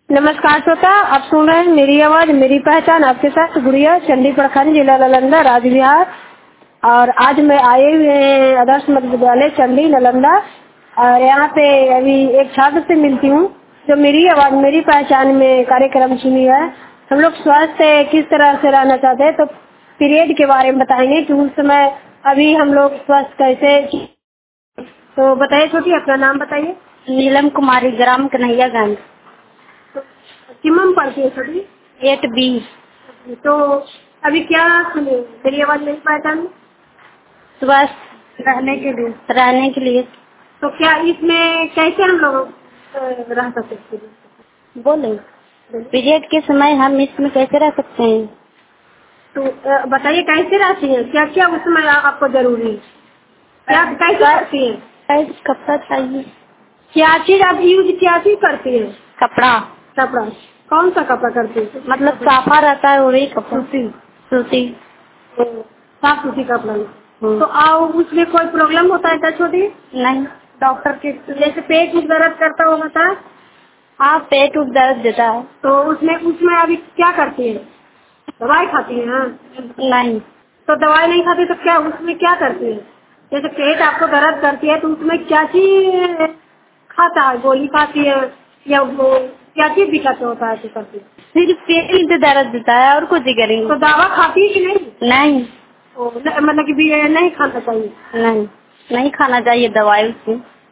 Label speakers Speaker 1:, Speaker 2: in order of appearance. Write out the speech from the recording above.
Speaker 1: नमस्कार श्रोता, आप सुन रहे हैं मेरी आवाज मेरी पहचान। आपके साथ गुड़िया, चंडी प्रखंड, जिला नालंदा, राज्य बिहार। और आज मैं आए हुए हैं आदर्श मध्य विद्यालय चंडी नालंदा। और यहाँ पे अभी एक छात्र से मिलती हूँ जो मेरी आवाज मेरी पहचान में कार्यक्रम सुनी है। हम लोग स्वास्थ्य किस तरह से रहना चाहते हैं, तो पीरियड के बारे में बताएंगे कि उस समय अभी हम लोग स्वस्थ कैसे। तो बताइए छोटी, अपना नाम बताइए।
Speaker 2: नीलम कुमारी, ग्राम कन्हैयागंज।
Speaker 1: किमम पढ़ती है छोटी?
Speaker 2: 8B।
Speaker 1: तो अभी क्या सुने मेरी आवाज मेरी पहचान में?
Speaker 2: स्वस्थ रहने के लिए।
Speaker 1: तो क्या इसमें कैसे हम लोग रह सकते हैं?
Speaker 2: बोले पीरियड के समय हम इसमें कैसे रह सकते हैं?
Speaker 1: तो बताइए कैसे रहती हैं, क्या क्या उस समय आपको जरूरी है, क्या कैसे करती हैं?
Speaker 2: कपड़ा चाहिए।
Speaker 1: क्या चीज आप यूज क्या चीज करती हैं?
Speaker 2: कपड़ा
Speaker 1: कपड़ा कौन सा कपड़ा करती है?
Speaker 2: मतलब साफा रहता है वही कपड़ा। सूती।
Speaker 1: साफ सूती कपड़ा। तो आओ उसमें कोई प्रॉब्लम होता है क्या छोटी?
Speaker 2: नहीं।
Speaker 1: डॉक्टर के जैसे पेट में दर्द करता होगा था?
Speaker 2: हाँ, पेट उठ दर्द देता है।
Speaker 1: तो उसमें उसमें अभी क्या करती है? दवाई खाती है?
Speaker 2: नहीं।
Speaker 1: तो दवाई नहीं खाती तो क्या उसमें क्या करती है? जैसे पेट आपको दर्द करती है तो उसमें क्या चीज खाता है? गोली खाती है या वो क्या चीज दिक्कत होता है तो करती है?
Speaker 2: सिर्फ पेट में दर्द देता है और कुछ ही करेंगे।
Speaker 1: तो दवा खाती है कि नहीं?
Speaker 2: नहीं।
Speaker 1: मतलब कि भी नहीं खाना चाहिए?
Speaker 2: नहीं, नहीं खाना चाहिए दवाई उसमें।